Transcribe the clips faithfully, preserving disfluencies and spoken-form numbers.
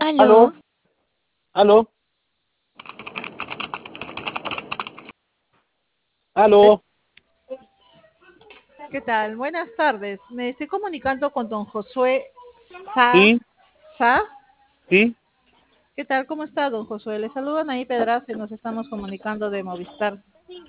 Aló, Aló, aló, eh, aló, ¿qué tal? Buenas tardes. Me estoy comunicando con don Josué Sa. sí, Sa. sí, ¿Qué tal? ¿Cómo está, don Josué? Le saludan ahí Pedraza y nos estamos comunicando de Movistar.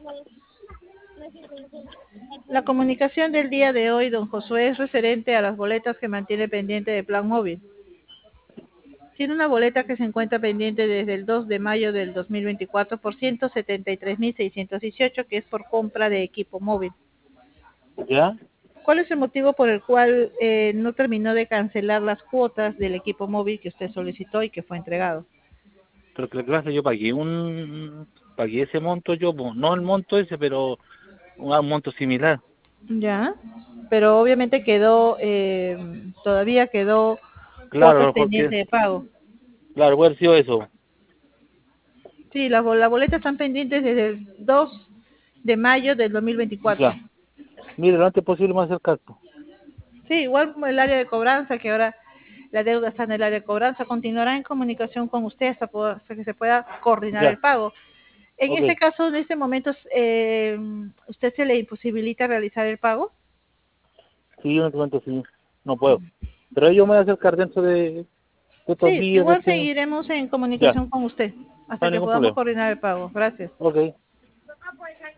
La comunicación del día de hoy, don Josué, es referente a las boletas que mantiene pendiente de Plan Móvil. Tiene una boleta que se encuentra pendiente desde el dos de mayo del dos mil veinticuatro por ciento setenta y tres mil seiscientos dieciocho, que es por compra de equipo móvil. ya, ¿Cuál es el motivo por el cual eh, no terminó de cancelar las cuotas del equipo móvil que usted solicitó y que fue entregado? pero que la clase yo pagué un, pagué ese monto yo, po, no el monto ese, pero un, un monto similar. Ya, pero obviamente quedó, eh, todavía quedó Claro, a lo cuotas mejor que, pendientes de pago. claro, puede haber sido eso, Sí, las la boletas están pendientes desde el dos de mayo del dos mil veinticuatro. ya. Mire, lo antes posible me acercar, po. Sí, igual como el área de cobranza, que ahora la deuda está en el área de cobranza, continuará en comunicación con usted hasta, poder- hasta que se pueda coordinar el Ya, pago. En ok. ese caso, en este momento, eh, ¿usted se le imposibilita realizar el pago? Sí, en este momento sí, no puedo. Pero yo me voy a acercar dentro de, de estos Sí, días, de igual este, seguiremos en ya, comunicación con usted no hasta hay que ningún podamos problema. coordinar el pago. Gracias. Ok.